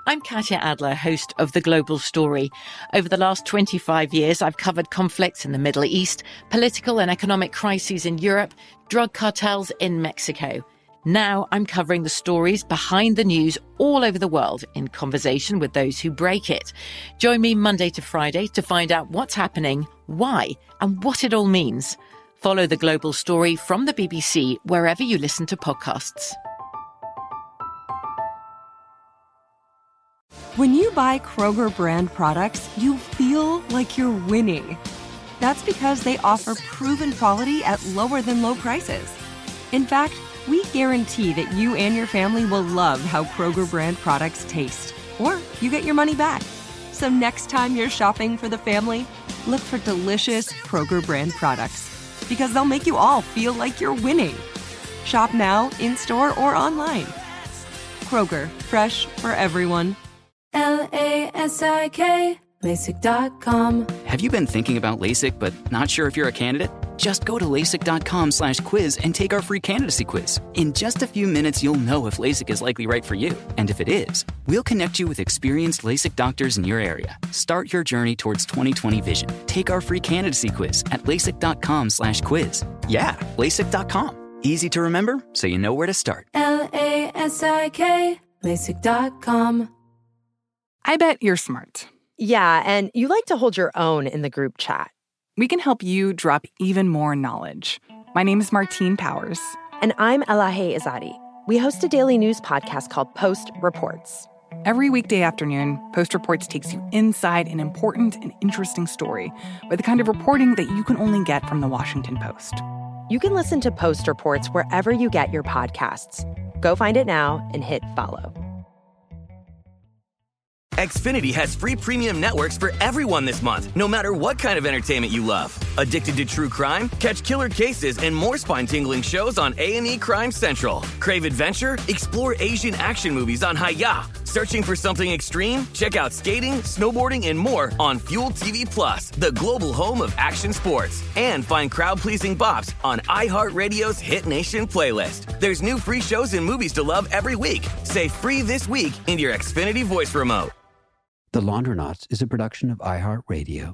I'm Katya Adler, host of The Global Story. Over the last 25 years, I've covered conflicts in the Middle East, political and economic crises in Europe, drug cartels in Mexico. Now I'm covering the stories behind the news all over the world in conversation with those who break it. Join me Monday to Friday to find out what's happening, why, and what it all means. Follow The Global Story from the BBC wherever you listen to podcasts. When you buy Kroger brand products, you feel like you're winning. That's because they offer proven quality at lower than low prices. In fact, we guarantee that you and your family will love how Kroger brand products taste, or you get your money back. So next time you're shopping for the family, look for delicious Kroger brand products, because they'll make you all feel like you're winning. Shop now, in-store, or online. Kroger, fresh for everyone. LASIK, LASIK.com. Have you been thinking about LASIK but not sure if you're a candidate? Just go to LASIK.com/quiz and take our free candidacy quiz. In just a few minutes, you'll know if LASIK is likely right for you. And if it is, we'll connect you with experienced LASIK doctors in your area. Start your journey towards 20/20 vision. Take our free candidacy quiz at LASIK.com/quiz. Yeah, LASIK.com. Easy to remember, so you know where to start. LASIK, LASIK.com. I bet you're smart. Yeah, and you like to hold your own in the group chat. We can help you drop even more knowledge. My name is Martine Powers. And I'm Elahe Izadi. We host a daily news podcast called Post Reports. Every weekday afternoon, Post Reports takes you inside an important and interesting story with the kind of reporting that you can only get from the Washington Post. You can listen to Post Reports wherever you get your podcasts. Go find it now and hit follow. Xfinity has free premium networks for everyone this month, no matter what kind of entertainment you love. Addicted to true crime? Catch killer cases and more spine-tingling shows on A&E Crime Central. Crave adventure? Explore Asian action movies on Hi-YAH. Searching for something extreme? Check out skating, snowboarding, and more on Fuel TV Plus, the global home of action sports. And find crowd-pleasing bops on iHeartRadio's Hit Nation playlist. There's new free shows and movies to love every week. Say free this week in your Xfinity voice remote. The Laundronauts is a production of iHeartRadio.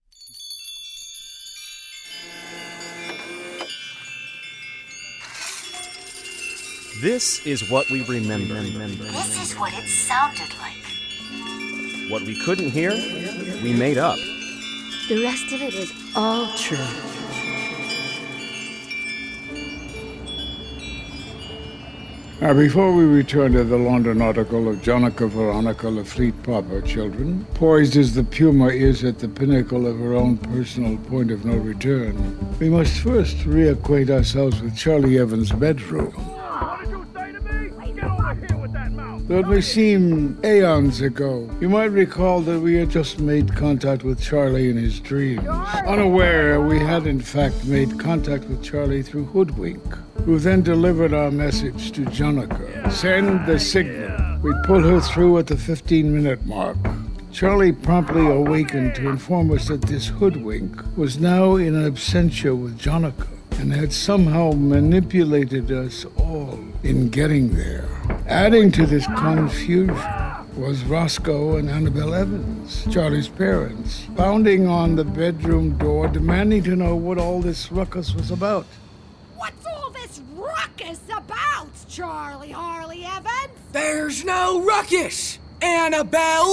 This is what we remember. This is what it sounded like. What we couldn't hear, we made up. The rest of it is all true. Now, before we return to the Laundronautical of Jonica Veronica Lafleet Popper, children, poised as the Puma is at the pinnacle of her own personal point of no return, we must first reacquaint ourselves with Charlie Evans' bedroom. What did you say to me? Get over here with that mouth! Though it may seem aeons ago, you might recall that we had just made contact with Charlie in his dreams. Unaware, we had in fact made contact with Charlie through Hoodwink, who then delivered our message to Jonica. Send the signal. We'd pull her through at the 15-minute mark. Charlie promptly awakened to inform us that this Hoodwink was now in absentia with Jonica and had somehow manipulated us all in getting there. Adding to this confusion was Roscoe and Annabelle Evans, Charlie's parents, pounding on the bedroom door, demanding to know what all this ruckus was about. What's all this ruckus about, Charlie Harley Evans? There's no ruckus, Annabelle!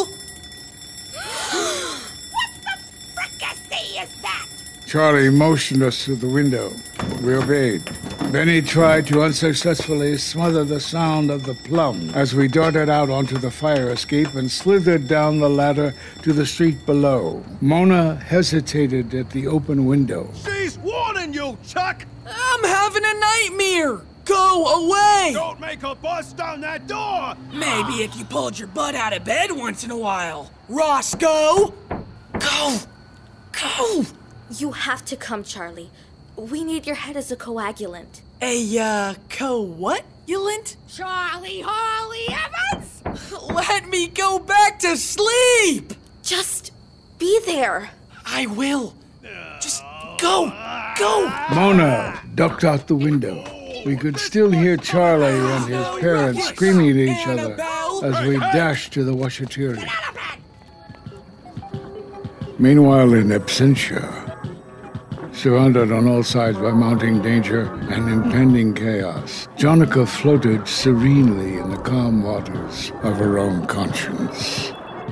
What the fricassee is that? Charlie motioned us through the window. We obeyed. Benny tried to unsuccessfully smother the sound of the plum as we darted out onto the fire escape and slithered down the ladder to the street below. Mona hesitated at the open window. She's warning you, Chuck! I'm having a nightmare! Go away! Don't make her bust down that door! Maybe if you pulled your butt out of bed once in a while. Roscoe! Go! Go! You have to come, Charlie. We need your head as a coagulant. Co-what-ulant? Charlie Harley Evans? Let me go back to sleep! Just be there. I will. Just go! Go! Mona ducked out the window. We could still hear Charlie and his parents screaming at each other. as we dash to the washateria. Meanwhile, in Absentia, surrounded on all sides by mounting danger and impending chaos, Jonica floated serenely in the calm waters of her own conscience.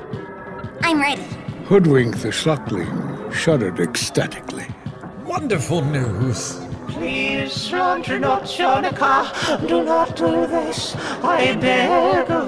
I'm ready. Hoodwink the Schlockling shuddered ecstatically. Wonderful news. Please, slaughter not Jonica. Do not do this. I beg of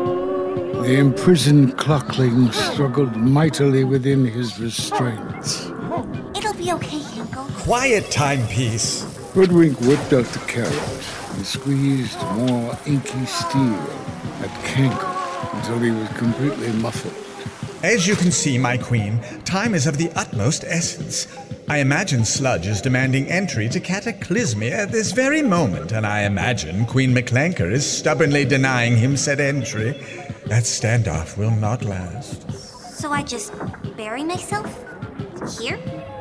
you. The imprisoned Clockling struggled mightily within his restraints. It'll be okay, Hinkle. Quiet, timepiece. Hoodwink whipped out the carrot and squeezed more inky steel at Cankle until he was completely muffled. As you can see, my queen, time is of the utmost essence. I imagine Sludge is demanding entry to Cataclysmia at this very moment, and I imagine Queen McClanker is stubbornly denying him said entry. That standoff will not last. So I just bury myself? Here?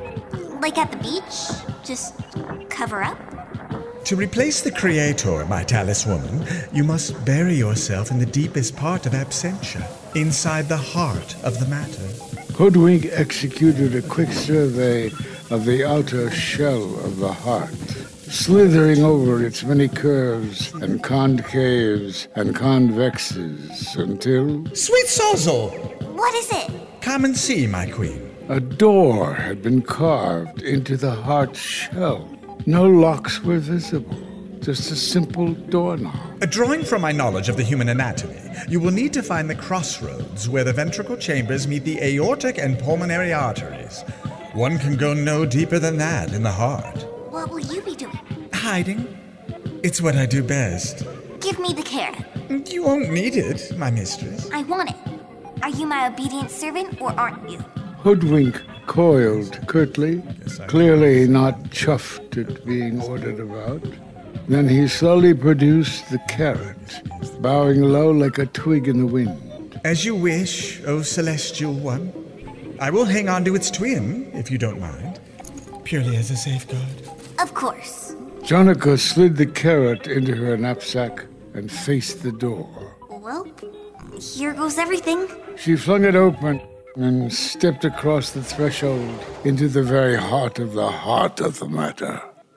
Like at the beach? Just cover up? To replace the Creator, my taliswoman, you must bury yourself in the deepest part of Absentia, inside the heart of the matter. Hoodwink executed a quick survey of the outer shell of the heart, slithering over its many curves and concaves and convexes until... Sweet Sozzle! What is it? Come and see, my queen. A door had been carved into the heart's shell. No locks were visible, just a simple doorknob. Drawing from my knowledge of the human anatomy, you will need to find the crossroads where the ventricle chambers meet the aortic and pulmonary arteries. One can go no deeper than that in the heart. What will you be doing? Hiding. It's what I do best. Give me the carrot. You won't need it, my mistress. I want it. Are you my obedient servant or aren't you? Hoodwink coiled curtly, clearly not chuffed at being ordered about. Then he slowly produced the carrot, bowing low like a twig in the wind. As you wish, O celestial one. I will hang on to its twin, if you don't mind. Purely as a safeguard. Of course. Jonica slid the carrot into her knapsack and faced the door. Well, here goes everything. She flung it open and stepped across the threshold into the very heart of the matter,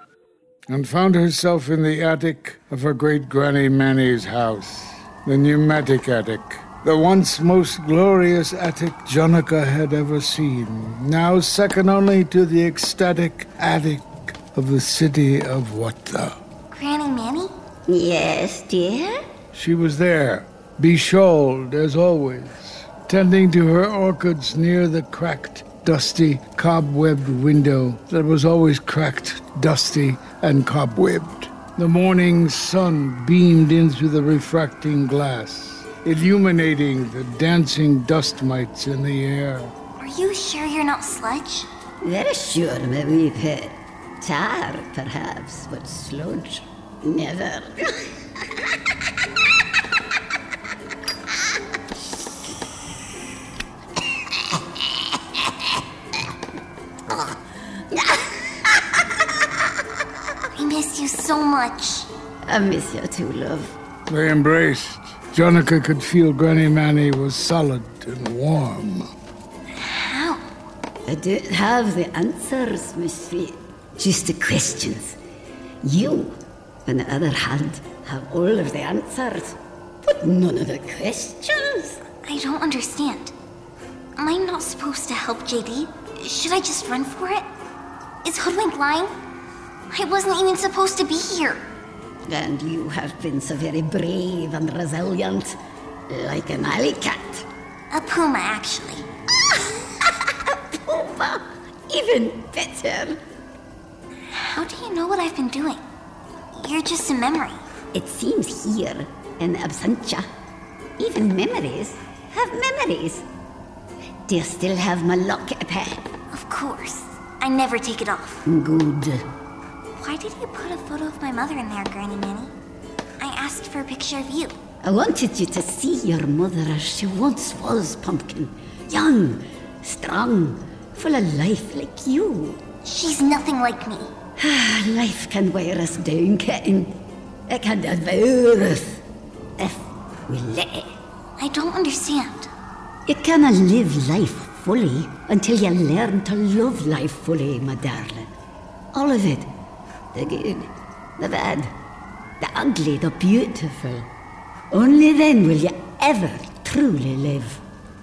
and found herself in the attic of her great Granny Manny's house, the pneumatic attic, the once most glorious attic Jonica had ever seen, now second only to the ecstatic attic of the city of Wata. Granny Manny? Yes, dear? She was there, beshawled as always, tending to her orchids near the cracked, dusty, cobwebbed window that was always cracked, dusty, and cobwebbed. The morning sun beamed in through the refracting glass, illuminating the dancing dust mites in the air. Are you sure you're not Sludge? Very sure, my wee pet. Tar, perhaps, but Sludge, never. I miss you so much. I miss you too, love. They embraced. Jonica could feel Granny Manny was solid and warm. How? I don't have the answers, my sweet. Just the questions. You, on the other hand, have all of the answers, but none of the questions. I don't understand. Am I not supposed to help JD? Should I just run for it? Is Hoodwink lying? I wasn't even supposed to be here. And you have been so very brave and resilient, like an alley cat. A puma, actually. A puma? Even better. How do you know what I've been doing? You're just a memory. It seems here, in Absentia, even memories have memories. Do you still have my locket, pet? Of course. I never take it off. Good. Why did you put a photo of my mother in there, Granny Manny? I asked for a picture of you. I wanted you to see your mother as she once was, Pumpkin. Young, strong, full of life like you. She's nothing like me. Life can wear us down, kitten. It can devour us, if we let it. I don't understand. You cannot live life fully until you learn to love life fully, my darling. All of it. The good, the bad, the ugly, the beautiful. Only then will you ever truly live.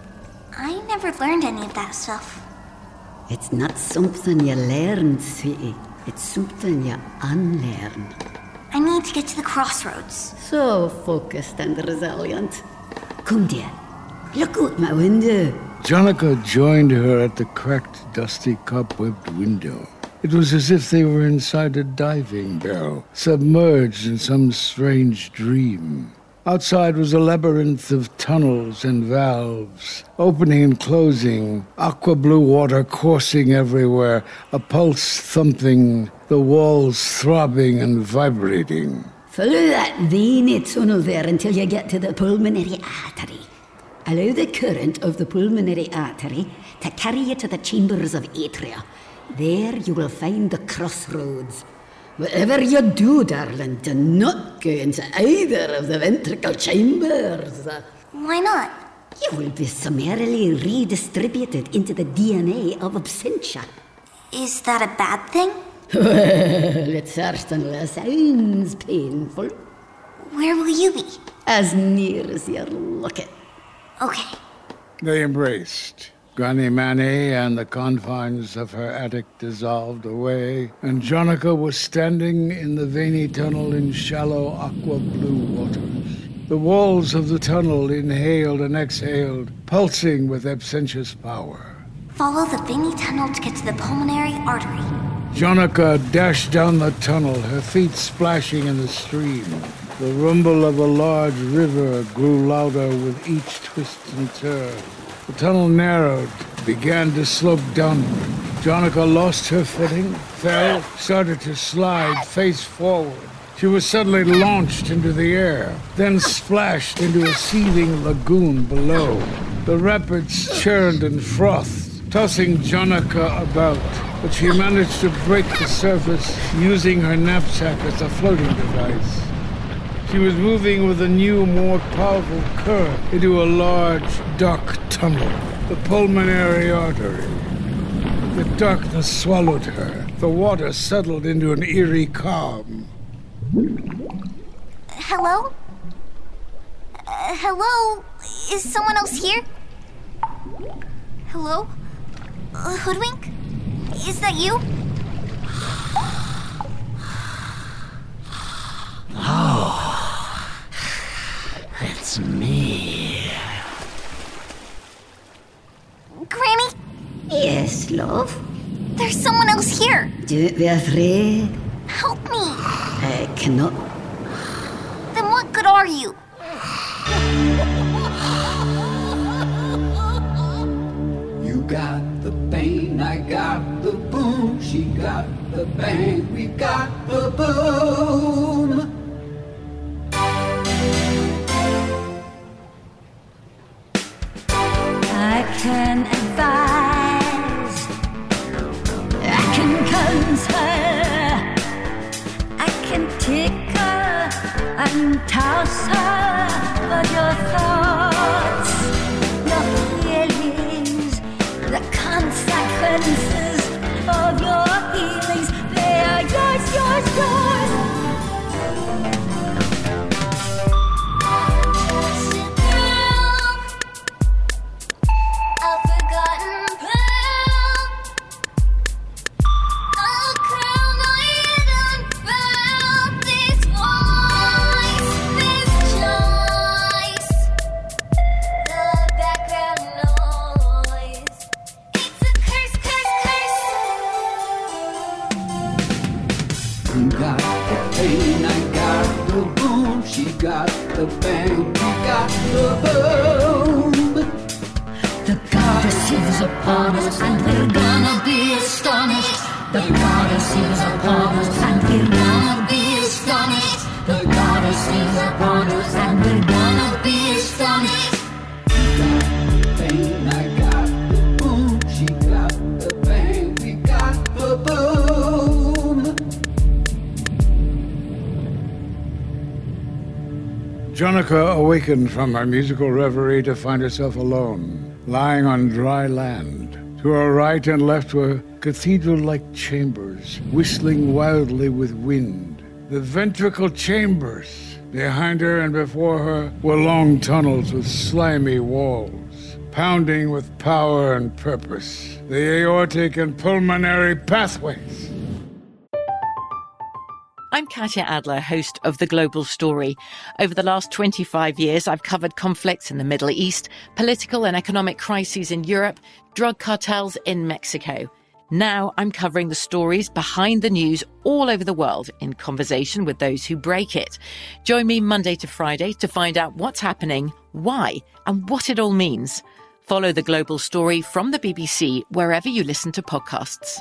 I never learned any of that stuff. It's not something you learn, sweetie. It's something you unlearn. I need to get to the crossroads. So focused and resilient. Come, dear. Look out my window. Jonica joined her at the cracked, dusty, cobwebbed window. It was as if they were inside a diving bell, submerged in some strange dream. Outside was a labyrinth of tunnels and valves, opening and closing, aqua-blue water coursing everywhere, a pulse thumping, the walls throbbing and vibrating. Follow that veiny tunnel there until you get to the pulmonary artery. Allow the current of the pulmonary artery to carry you to the chambers of atria. There you will find the crossroads. Whatever you do, darling, do not go into either of the ventricle chambers. Why not? You will be summarily redistributed into the DNA of Absentia. Is that a bad thing? Well, it certainly sounds painful. Where will you be? As near as you're looking. Okay. They embraced. Granny Manny and the confines of her attic dissolved away, and Jonica was standing in the veiny tunnel in shallow aqua-blue waters. The walls of the tunnel inhaled and exhaled, pulsing with Absentia's power. Follow the veiny tunnel to get to the pulmonary artery. Jonica dashed down the tunnel, her feet splashing in the stream. The rumble of a large river grew louder with each twist and turn. The tunnel narrowed, began to slope downward. Jonica lost her footing, fell, started to slide face forward. She was suddenly launched into the air, then splashed into a seething lagoon below. The rapids churned and frothed, tossing Jonica about, but she managed to break the surface using her knapsack as a floating device. She was moving with a new, more powerful current into a large, dark tunnel, the pulmonary artery. The darkness swallowed her. The water settled into an eerie calm. Hello? Hello? Is someone else here? Hello? Hoodwink? Is that you? Oh, it's me. Granny? Yes, love? There's someone else here. Don't be afraid. Help me. I cannot. Then what good are you? You got the pain, I got the boom. She got the bang, we got the boom. I can advise, I can counsel, I can tickle and toss her, but your thoughts, your feelings, the consequences of your healings, they are yours, yours, yours. You got the pain, I got the boom. She got the bang, we got the boom. The goddess is upon us, and we're gonna be astonished. The goddess is upon us, and we're gonna be astonished. The goddess is upon us, and we're gonna be astonished. You got the pain, I got the boom. She got the bang, we got the boom. Jonica awakened from her musical reverie to find herself alone, lying on dry land. To her right and left were cathedral-like chambers, whistling wildly with wind. The ventricle chambers. Behind her and before her were long tunnels with slimy walls, pounding with power and purpose. The aortic and pulmonary pathways. I'm Katya Adler, host of The Global Story. Over the last 25 years, I've covered conflicts in the Middle East, political and economic crises in Europe, drug cartels in Mexico. Now I'm covering the stories behind the news all over the world in conversation with those who break it. Join me Monday to Friday to find out what's happening, why, and what it all means. Follow The Global Story from the BBC wherever you listen to podcasts.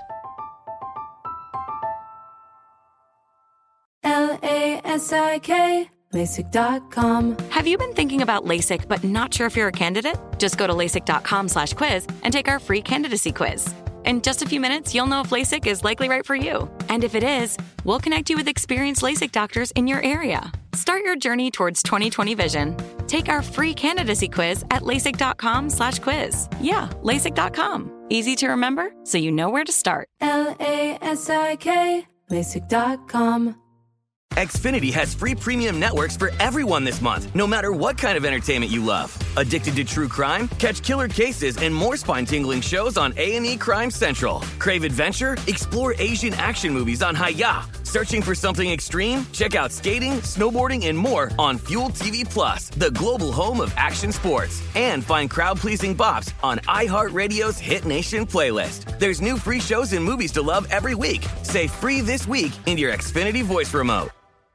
LASIK, LASIK.com. Have you been thinking about LASIK but not sure if you're a candidate? Just go to LASIK.com/quiz and take our free candidacy quiz. In just a few minutes, you'll know if LASIK is likely right for you. And if it is, we'll connect you with experienced LASIK doctors in your area. Start your journey towards 20/20 vision. Take our free candidacy quiz at LASIK.com/quiz. Yeah, LASIK.com. Easy to remember, so you know where to start. LASIK, LASIK.com. Xfinity has free premium networks for everyone this month, no matter what kind of entertainment you love. Addicted to true crime? Catch killer cases and more spine-tingling shows on A&E Crime Central. Crave adventure? Explore Asian action movies on Hi-Ya. Searching for something extreme? Check out skating, snowboarding, and more on Fuel TV Plus, the global home of action sports. And find crowd-pleasing bops on iHeartRadio's Hit Nation playlist. There's new free shows and movies to love every week. Say free this week in your Xfinity voice remote.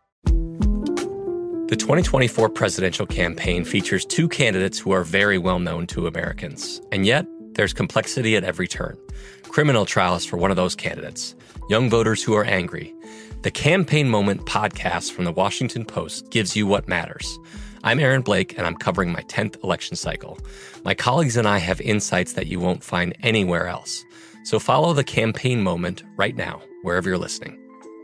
The 2024 presidential campaign features two candidates who are very well known to Americans. And yet, there's complexity at every turn. Criminal trials for one of those candidates. Young voters who are angry. The Campaign Moment podcast from the Washington Post gives you what matters. I'm Aaron Blake, and I'm covering my 10th election cycle. My colleagues and I have insights that you won't find anywhere else. So follow The Campaign Moment right now, wherever you're listening.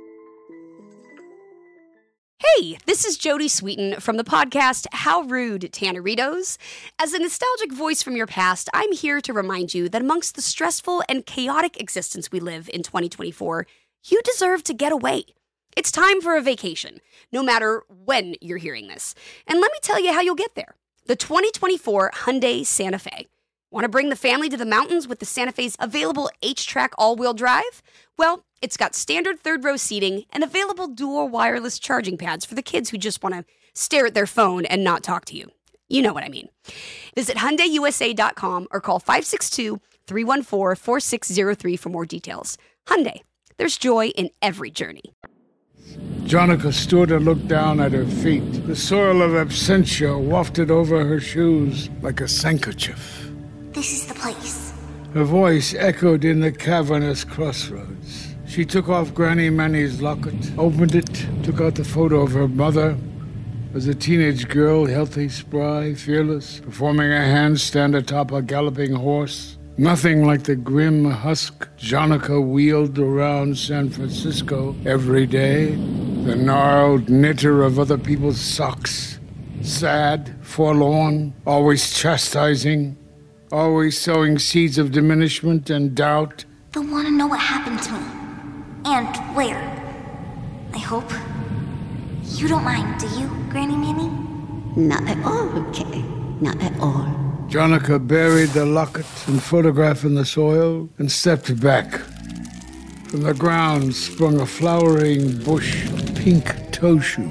Hey, this is Jodie Sweetin from the podcast How Rude, Tanneritos. As a nostalgic voice from your past, I'm here to remind you that amongst the stressful and chaotic existence we live in 2024, you deserve to get away. It's time for a vacation, no matter when you're hearing this. And let me tell you how you'll get there. The 2024 Hyundai Santa Fe. Want to bring the family to the mountains with the Santa Fe's available H-Track all-wheel drive? Well, it's got standard third-row seating and available dual wireless charging pads for the kids who just want to stare at their phone and not talk to you. You know what I mean. Visit HyundaiUSA.com or call 562-314-4603 for more details. Hyundai, there's joy in every journey. Jonica stood and looked down at her feet. The soil of absentia wafted over her shoes like a handkerchief. This is the place. Her voice echoed in the cavernous crossroads. She took off Granny Manny's locket, opened it, took out the photo of her mother as a teenage girl, healthy, spry, fearless, performing a handstand atop a galloping horse. Nothing like the grim husk Jonica wheeled around San Francisco every day, the gnarled knitter of other people's socks. Sad, forlorn, always chastising, always sowing seeds of diminishment and doubt. They'll want to know what happened to me. And where. I hope. You don't mind, do you, Granny Manny? Not at all, okay. Not at all. Jonica buried the locket and photograph in the soil and stepped back. From the ground sprung a flowering bush of pink toe shoes.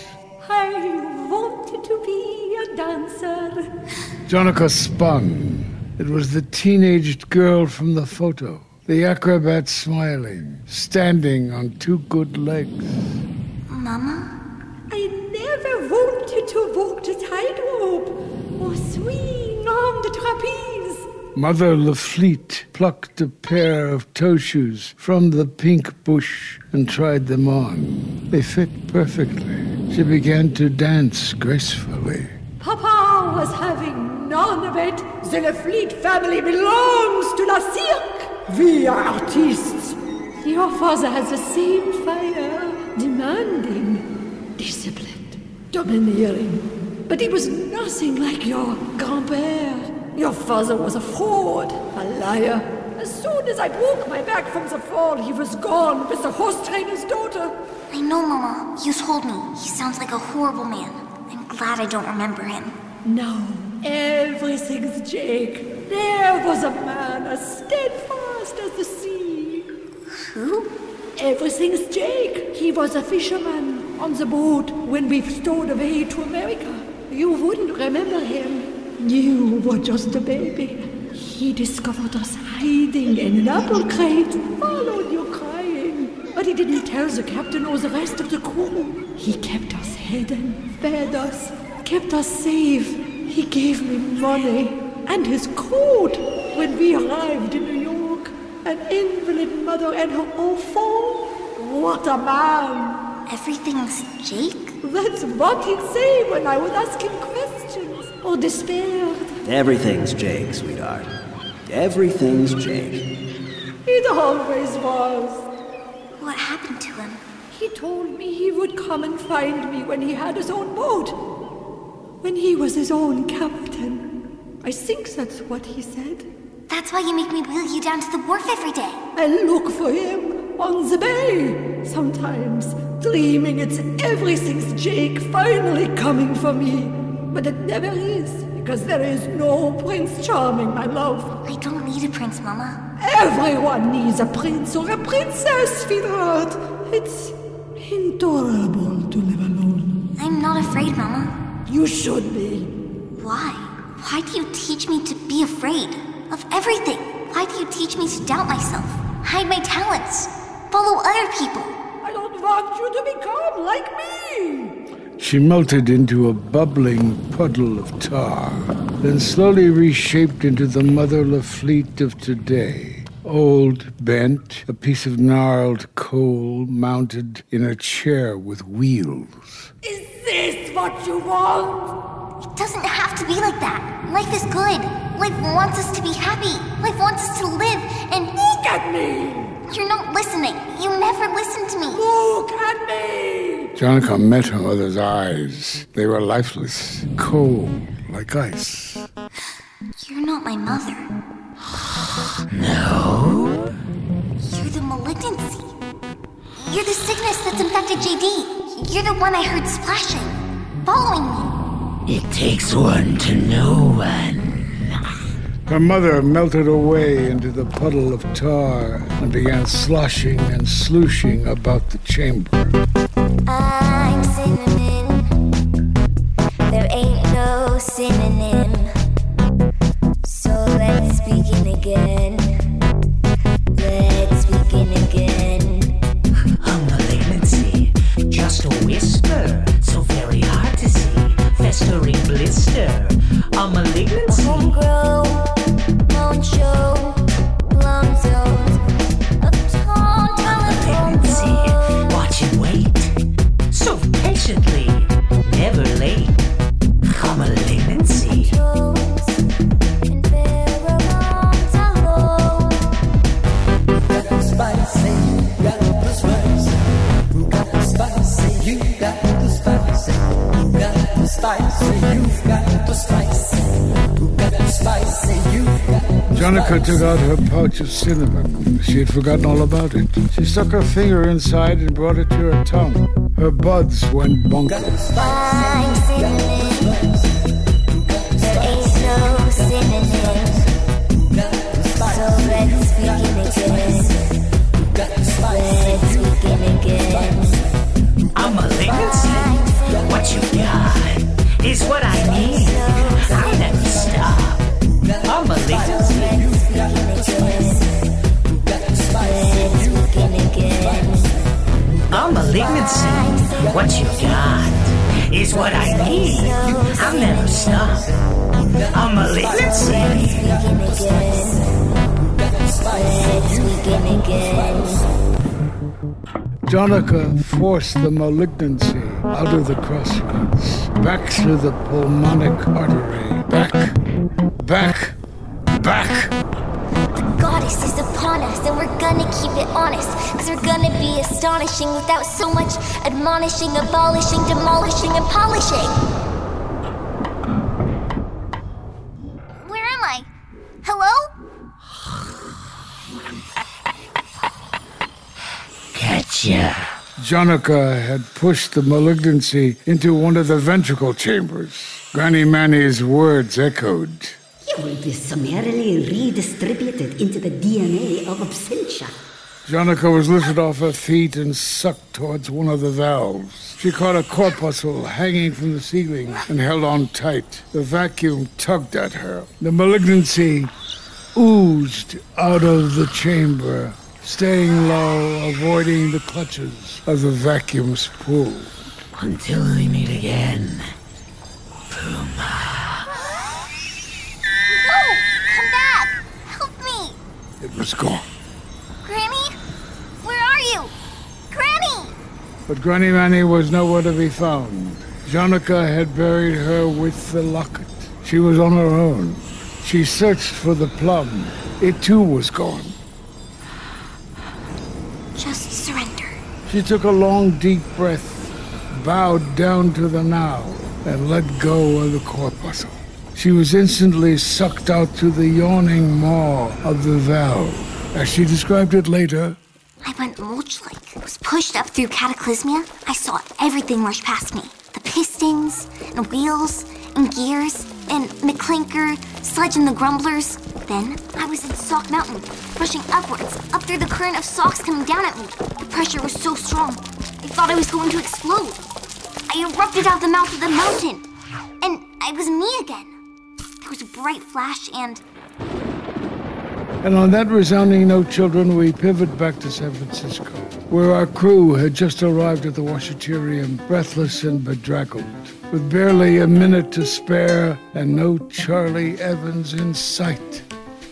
I wanted to be a dancer. Jonica spun. It was the teenaged girl from the photo. The acrobat smiling, standing on two good legs. Mama? I never wanted to walk the tightrope or swing on the trapeze. Mother Lafleet plucked a pair of toe shoes from the pink bush and tried them on. They fit perfectly. She began to dance gracefully. Papa was having none of it. The Lafleet family belongs to La Cirque. We are artists. Your father has the same fire, demanding, disciplined, domineering. but he was nothing like your grand-père. Your father was a fraud, a liar. As soon as I broke my back from the fall, he was gone with the horse trainer's daughter. I know, Mama. You told me. He sounds like a horrible man. I'm glad I don't remember him. No, everything's Jake. There was a man as steadfast as the sea. Who? Everything's Jake. He was a fisherman on the boat when we stowed away to America. You wouldn't remember him. You were just a baby. He discovered us hiding in an apple crate, followed you crying. But he didn't tell the captain or the rest of the crew. He kept us hidden, fed us, kept us safe. He gave me money and his coat when we arrived in New York. An invalid mother and her enfant. What a man! Everything's Jake? That's what he'd say when I would ask him questions or despaired. Everything's Jake, sweetheart. Everything's Jake. It always was. What happened to him? He told me he would come and find me when he had his own boat. When he was his own captain. I think that's what he said. That's why you make me wheel you down to the wharf every day. I look for him on the bay. Sometimes, dreaming it's everything's Jake finally coming for me. But it never is, because there is no Prince Charming, my love. I don't need a prince, Mama. Everyone needs a prince or a princess, sweetheart. It's intolerable to live alone. I'm not afraid, Mama. You should be. Why? Why do you teach me to be afraid of everything? Why do you teach me to doubt myself, hide my talents, follow other people? I don't want you to become like me. She melted into a bubbling puddle of tar, then slowly reshaped into the mother Lafleet of today. Old, bent, a piece of gnarled coal mounted in a chair with wheels. Is this what you want? It doesn't have to be like that. Life is good. Life wants us to be happy. Life wants us to live and... Look at me! You're not listening. You never listen to me. Look at me! Jonica met her mother's eyes. They were lifeless, cold, like ice. You're not my mother. No? You're the malignancy. You're the sickness that's infected JD. You're the one I heard splashing, following me. It takes one to know one. Her mother melted away into the puddle of tar and began sloshing and slooshing about the chamber. I'm cinnamon. There ain't no synonym. So let's begin again. Let's begin again. A malignancy, just a whisper, so very hard to see. Festering blister, a malignancy. Homegrown, won't show, lung zones of tall malignancy, watch and wait, so patiently, never late. A malignancy. Jonica took out her pouch of cinnamon. She had forgotten all about it. She stuck her finger inside and brought it to her tongue. Her buds went bonkers. I'm cinnamon. There ain't no synonym. So let's begin again. Let's begin again. A malignancy, what you got is what I need. I'll never stop. A malignancy. A malignancy, what you got is what I need. I'll never stop. A malignancy. Let's begin again. Jonica forced the malignancy out of the crossroads, back through the pulmonic artery, back. The goddess is upon us, and we're gonna keep it honest, cause we're gonna be astonishing without so much admonishing, abolishing, demolishing, and polishing. Monsieur. Jonica had pushed the malignancy into one of the ventricle chambers. Granny Manny's words echoed. You will be summarily redistributed into the DNA of Absentia. Jonica was lifted off her feet and sucked towards one of the valves. She caught a corpuscle hanging from the ceiling and held on tight. The vacuum tugged at her. The malignancy oozed out of the chamber, staying low, avoiding the clutches of the vacuum's pull. Until we meet again, Puma. No! Come back! Help me! It was gone. Granny? Where are you? Granny! But Granny Manny was nowhere to be found. Jonica had buried her with the locket. She was on her own. She searched for the plum. It too was gone. Just surrender. She took a long, deep breath, bowed down to the now, and let go of the corpuscle. She was instantly sucked out through the yawning maw of the valve. As she described it later, I went mulch-like. Was pushed up through cataclysmia. I saw everything rush past me. The pistons, and wheels, and gears, and McClinker, Sludge and the Grumblers. Then I was in Sock Mountain, rushing upwards, up through the current of socks coming down at me. The pressure was so strong, I thought I was going to explode. I erupted out the mouth of the mountain, and I was me again. There was a bright flash and on that resounding note, children, we pivot back to San Francisco, where our crew had just arrived at the Washaterium, breathless and bedraggled, with barely a minute to spare and no Charlie Evans in sight.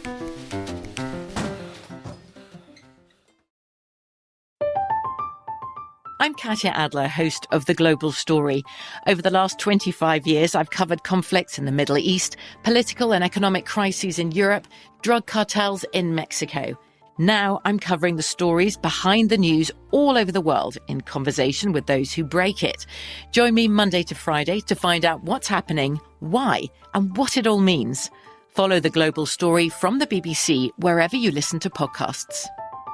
I'm Katya Adler, host of The Global Story. Over the last 25 years, I've covered conflicts in the Middle East, political and economic crises in Europe, drug cartels in Mexico. Now I'm covering the stories behind the news all over the world in conversation with those who break it. Join me Monday to Friday to find out what's happening, why, and what it all means. Follow The Global Story from the BBC wherever you listen to podcasts.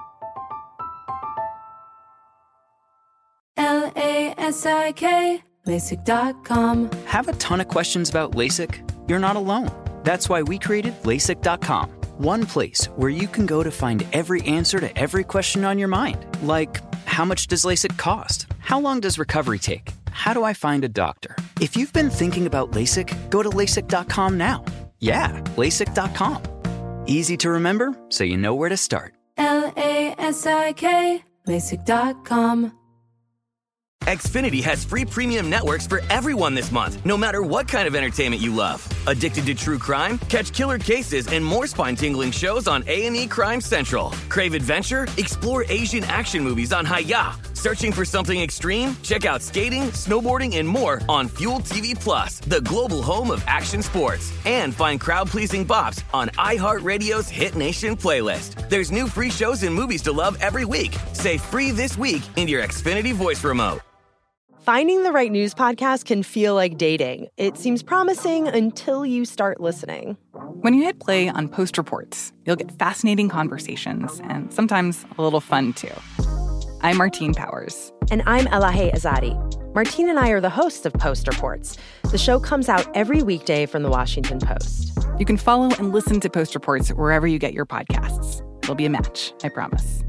LASIK, LASIK.com. Have a ton of questions about LASIK? You're not alone. That's why we created LASIK.com. One place where you can go to find every answer to every question on your mind. Like, how much does LASIK cost? How long does recovery take? How do I find a doctor? If you've been thinking about LASIK, go to LASIK.com now. Yeah, LASIK.com. Easy to remember, so you know where to start. LASIK, LASIK.com. Xfinity has free premium networks for everyone this month, no matter what kind of entertainment you love. Addicted to true crime? Catch killer cases and more spine-tingling shows on A&E Crime Central. Crave adventure? Explore Asian action movies on Hi-YAH. Searching for something extreme? Check out skating, snowboarding, and more on Fuel TV Plus, the global home of action sports. And find crowd-pleasing bops on iHeartRadio's Hit Nation playlist. There's new free shows and movies to love every week. Say free this week in your Xfinity voice remote. Finding the right news podcast can feel like dating. It seems promising until you start listening. When you hit play on Post Reports, you'll get fascinating conversations and sometimes a little fun, too. I'm Martine Powers. And I'm Elahe Azadi. Martine and I are the hosts of Post Reports. The show comes out every weekday from The Washington Post. You can follow and listen to Post Reports wherever you get your podcasts. It'll be a match, I promise.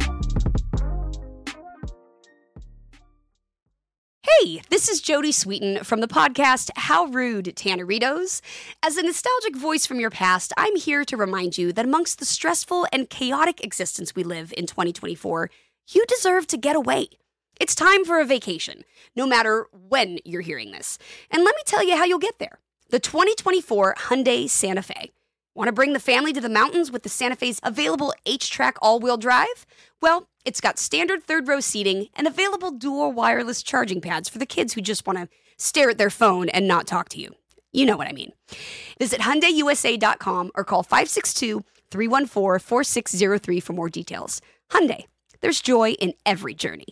Hey, this is Jodie Sweetin from the podcast How Rude, Tanneritos. As a nostalgic voice from your past, I'm here to remind you that amongst the stressful and chaotic existence we live in 2024, you deserve to get away. It's time for a vacation, no matter when you're hearing this. And let me tell you how you'll get there. The 2024 Hyundai Santa Fe. Want to bring the family to the mountains with the Santa Fe's available H-Track all-wheel drive? Well, it's got standard third-row seating and available dual wireless charging pads for the kids who just want to stare at their phone and not talk to you. You know what I mean. Visit HyundaiUSA.com or call 562-314-4603 for more details. Hyundai, there's joy in every journey.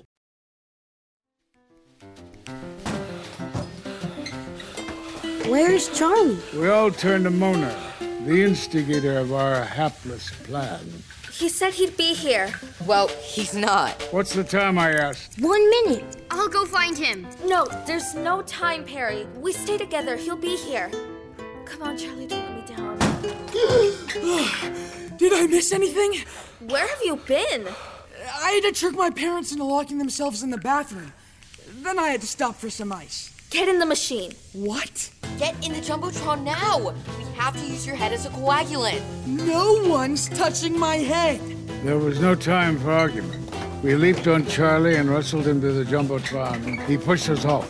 Where's Charlie? We all turned to Mona. the instigator of our hapless plan. He said he'd be here. Well, he's not. What's the time, I asked? 1 minute. I'll go find him. No, there's no time, Perry. We stay together. He'll be here. Come on, Charlie, don't let me down. Did I miss anything? Where have you been? I had to trick my parents into locking themselves in the bathroom. Then I had to stop for some ice. Get in the machine. What? Get in the Jumbotron now. We have to use your head as a coagulant. No one's touching my head. There was no time for argument. We leaped on Charlie and wrestled him to the Jumbotron. He pushed us off.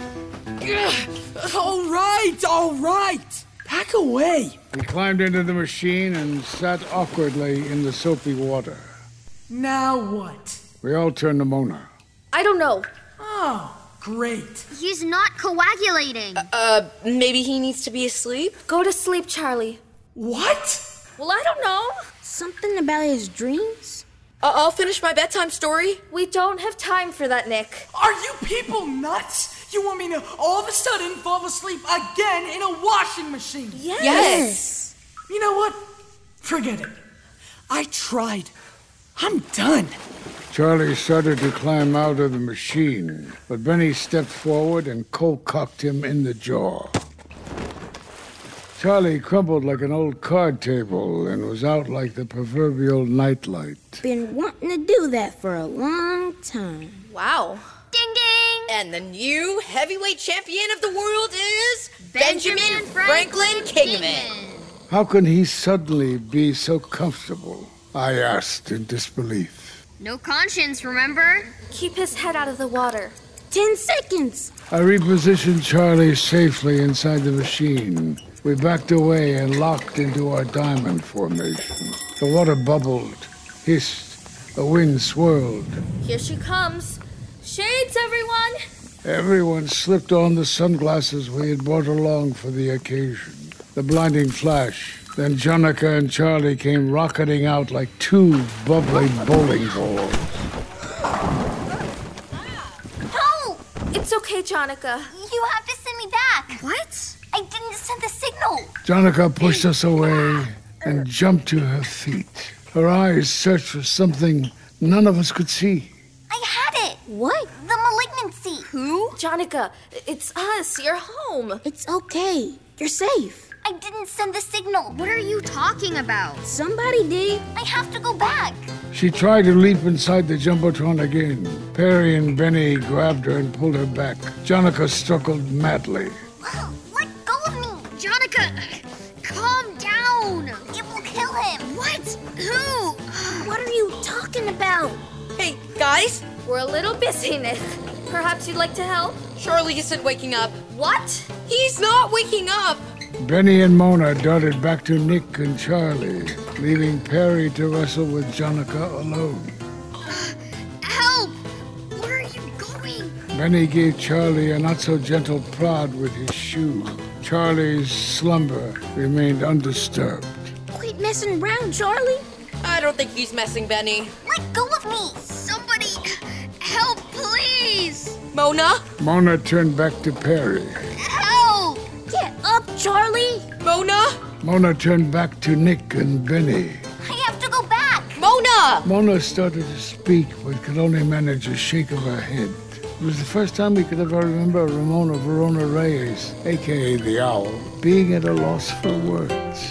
All right. Pack away. We climbed into the machine and sat awkwardly in the soapy water. Now what? We all turned to Mona. I don't know. Oh, great. He's not coagulating. Maybe he needs to be asleep? Go to sleep, Charlie. What? Well, I don't know. Something about his dreams? I'll finish my bedtime story. We don't have time for that, Nick. Are you people nuts? You want me to all of a sudden fall asleep again in a washing machine? Yes. You know what? Forget it. I tried. I'm done. Charlie started to climb out of the machine, but Benny stepped forward and cold-cocked him in the jaw. Charlie crumpled like an old card table and was out like the proverbial nightlight. Been wanting to do that for a long time. Wow. Ding ding! And the new heavyweight champion of the world is Benjamin Franklin Kingman. How can he suddenly be so comfortable? I asked in disbelief. No conscience, remember? Keep his head out of the water. 10 seconds. I repositioned Charlie safely inside the machine. We backed away and locked into our diamond formation. The water bubbled, hissed, the wind swirled. Here she comes. Shades, everyone! Everyone slipped on the sunglasses we had brought along for the occasion. The blinding flash. Then Jonica and Charlie came rocketing out like two bubbly bowling balls. Help! It's okay, Jonica. You have to send me back. What? I didn't send the signal. Jonica pushed us away and jumped to her feet. Her eyes searched for something none of us could see. I had it. What? The malignancy. Who? Jonica, it's us. You're home. It's okay. You're safe. I didn't send the signal. What are you talking about? Somebody did. I have to go back. She tried to leap inside the Jumbotron again. Perry and Benny grabbed her and pulled her back. Jonica struggled madly. Let go of me. Jonica, calm down. It will kill him. What? Who? What are you talking about? Hey, guys. We're a little busy, Nick. Perhaps you'd like to help? Charlie isn't waking up. What? He's not waking up. Benny and Mona darted back to Nick and Charlie, leaving Perry to wrestle with Jonica alone. Help! Where are you going? Benny gave Charlie a not-so-gentle prod with his shoe. Charlie's slumber remained undisturbed. Quit messing around, Charlie. I don't think he's messing, Benny. Let go of me. Somebody help, please. Mona? Mona turned back to Perry. Help! Get up, Charlie. Mona? Mona turned back to Nick and Benny. I have to go back. Mona! Mona started to speak, but could only manage a shake of her head. It was the first time we could ever remember Ramona Verona Reyes, a.k.a. the Owl, being at a loss for words.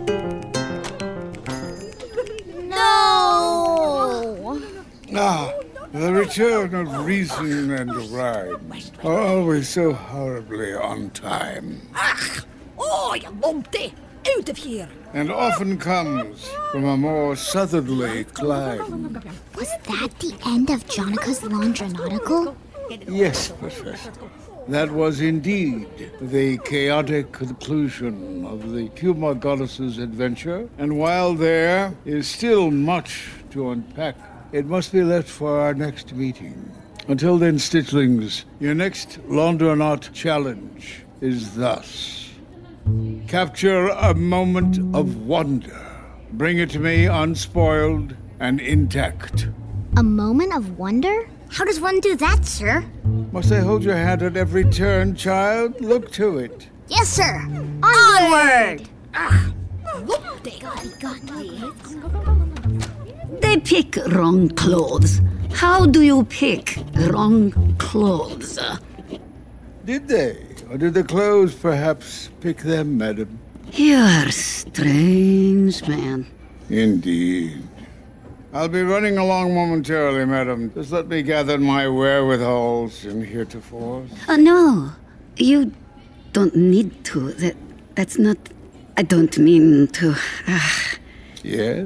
No! The return of reason and rhyme are always so horribly on time. Oh, you lumpty! Out of here! And often comes from a more southerly clime. Was that the end of Jonica's Laundronautical? Yes, Professor. That was indeed the chaotic conclusion of the Puma Goddess's adventure. And while there is still much to unpack, it must be left for our next meeting. Until then, Stitchlings, your next Laundronaut challenge is thus. Capture a moment of wonder. Bring it to me unspoiled and intact. A moment of wonder? How does one do that, sir? Must I hold your hand at every turn, child? Look to it. Yes, sir. Onward! They pick wrong clothes. How do you pick wrong clothes? Did they? Or did the clothes perhaps pick them, madam? You're a strange man. Indeed. I'll be running along momentarily, madam. Just let me gather my wherewithals and heretofores. No. You don't need to. That's not... I don't mean to... Yes?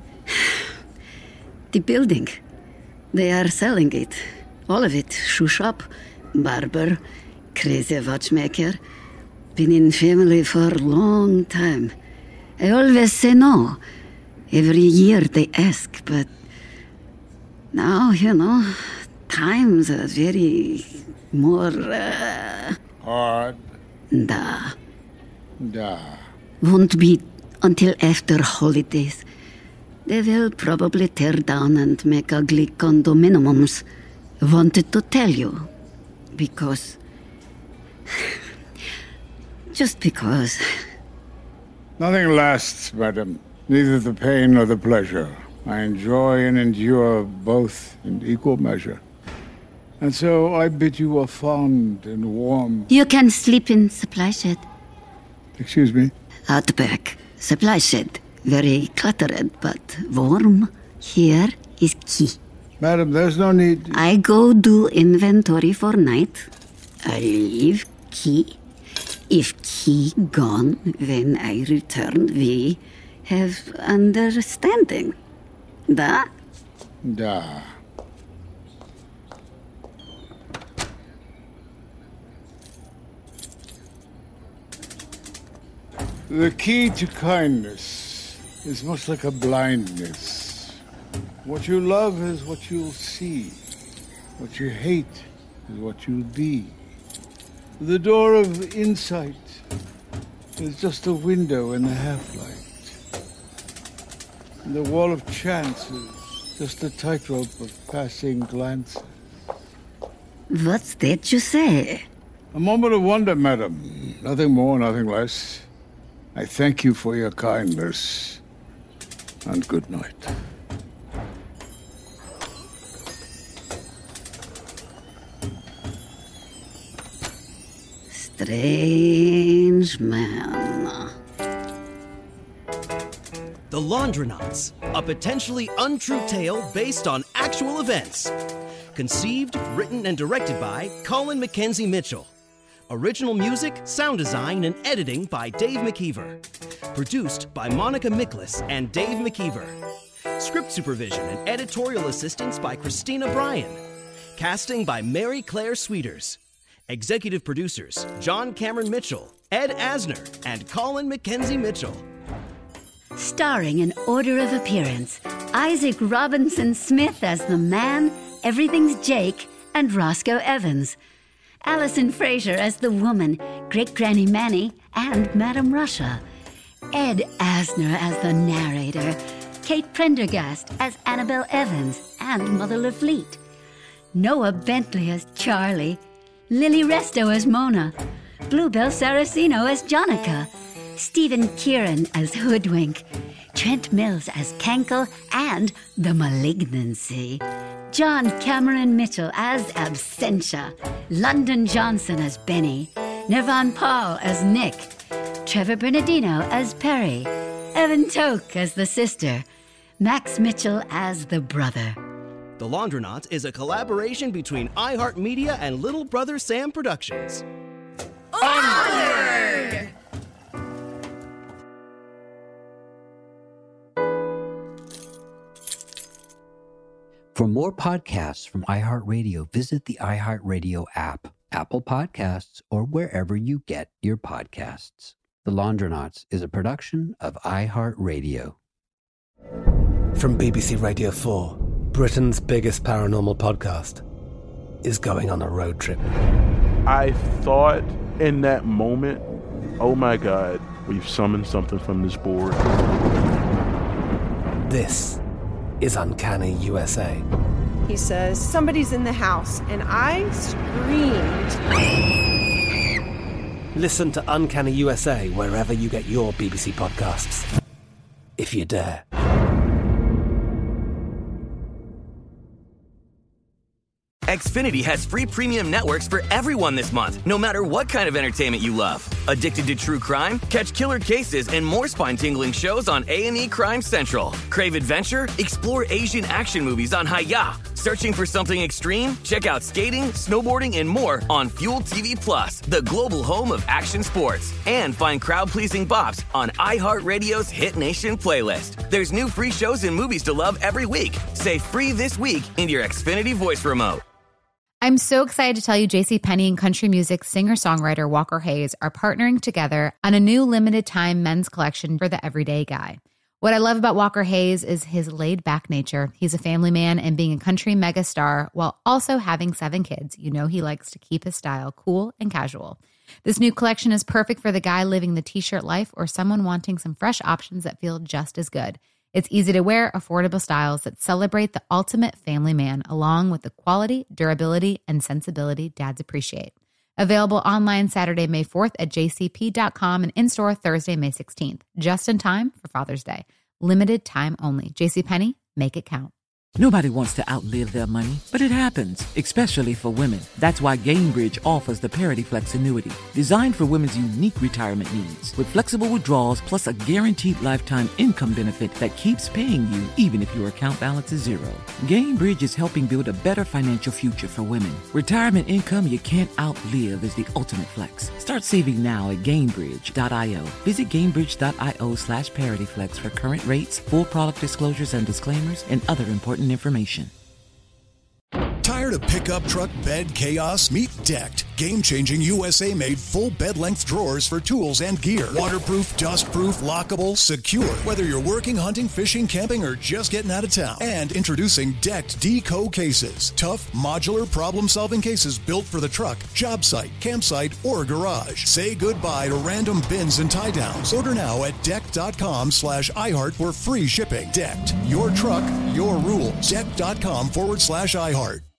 The building. They are selling it. All of it. Shoe shop, barber, crazy watchmaker. Been in family for a long time. I always say no. Every year they ask, but now, times are very more... Hard? Da. Da. Won't be until after holidays. They will probably tear down and make ugly condominiums. Wanted to tell you. Because... just because. Nothing lasts, madam. Neither the pain nor the pleasure. I enjoy and endure both in equal measure. And so I bid you a fond and warm... You can sleep in supply shed. Excuse me? Outback. Supply shed. Very cluttered, but warm. Here is key. Madam, there's no need... I go do inventory for night. I leave key. If key gone, when I return, we have understanding. Da? Da. The key to kindness is much like a blindness. What you love is what you'll see. What you hate is what you'll be. The door of insight is just a window in the half-light. And the wall of chance is just a tightrope of passing glances. What's that you say? A moment of wonder, madam. Nothing more, nothing less. I thank you for your kindness. And good night. Strange man. The Laundronauts, a potentially untrue tale based on actual events. Conceived, written, and directed by Colin Mackenzie Mitchell. Original music, sound design, and editing by Dave McKeever. Produced by Monica Miklas and Dave McKeever. Script supervision and editorial assistance by Christina Bryan. Casting by Mary Claire Sweeters. Executive producers John Cameron Mitchell, Ed Asner, and Colin Mackenzie Mitchell. Starring in order of appearance, Isaac Robinson Smith as the man, Everything's Jake, and Roscoe Evans. Allison Fraser as the woman, Great Granny Manny, and Madame Russia. Ed Asner as the narrator. Kate Prendergast as Annabelle Evans and Mother LaFleet. Noah Bentley as Charlie. Lily Resto as Mona. Bluebell Saraceno as Jonica. Stephen Kieran as Hoodwink. Trent Mills as Kankle and The Malignancy. John Cameron Mitchell as Absentia. London Johnson as Benny. Nirvan Paul as Nick. Trevor Bernardino as Perry. Evan Toke as the sister. Max Mitchell as the brother. The Laundronauts is a collaboration between iHeartMedia and Little Brother Sam Productions. Onward! For more podcasts from iHeartRadio, visit the iHeartRadio app, Apple Podcasts, or wherever you get your podcasts. The Laundronauts is a production of iHeartRadio. From BBC Radio 4, Britain's biggest paranormal podcast is going on a road trip. I thought in that moment, oh my God, we've summoned something from this board. This is Uncanny USA. He says, somebody's in the house, and I screamed. Listen to Uncanny USA wherever you get your BBC podcasts, if you dare. Xfinity has free premium networks for everyone this month, no matter what kind of entertainment you love. Addicted to true crime? Catch killer cases and more spine-tingling shows on A&E Crime Central. Crave adventure? Explore Asian action movies on Hi-Ya. Searching for something extreme? Check out skating, snowboarding, and more on Fuel TV Plus, the global home of action sports. And find crowd-pleasing bops on iHeartRadio's Hit Nation playlist. There's new free shows and movies to love every week. Say free this week in your Xfinity voice remote. I'm so excited to tell you JCPenney and country music singer-songwriter Walker Hayes are partnering together on a new limited-time men's collection for the everyday guy. What I love about Walker Hayes is his laid-back nature. He's a family man, and being a country megastar while also having 7 kids, you know he likes to keep his style cool and casual. This new collection is perfect for the guy living the t-shirt life or someone wanting some fresh options that feel just as good. It's easy to wear, affordable styles that celebrate the ultimate family man, along with the quality, durability, and sensibility dads appreciate. Available online Saturday, May 4th at jcp.com and in-store Thursday, May 16th. Just in time for Father's Day. Limited time only. JCPenney, make it count. Nobody wants to outlive their money, but it happens, especially for women. That's why Gainbridge offers the Parity Flex annuity, designed for women's unique retirement needs, with flexible withdrawals plus a guaranteed lifetime income benefit that keeps paying you even if your account balance is zero. Gainbridge is helping build a better financial future for women. Retirement income you can't outlive is the ultimate flex. Start saving now at Gainbridge.io. Visit Gainbridge.io/ParityFlex for current rates, full product disclosures and disclaimers, and other important information. Tired of pickup truck bed chaos? Meet Decked. Game-changing USA-made full bed-length drawers for tools and gear. Waterproof, dust-proof, lockable, secure. Whether you're working, hunting, fishing, camping, or just getting out of town. And introducing Decked Deco cases. Tough, modular, problem-solving cases built for the truck, job site, campsite, or garage. Say goodbye to random bins and tie-downs. Order now at Decked.com/iHeart for free shipping. Decked. Your truck, your rules. Decked.com/iHeart.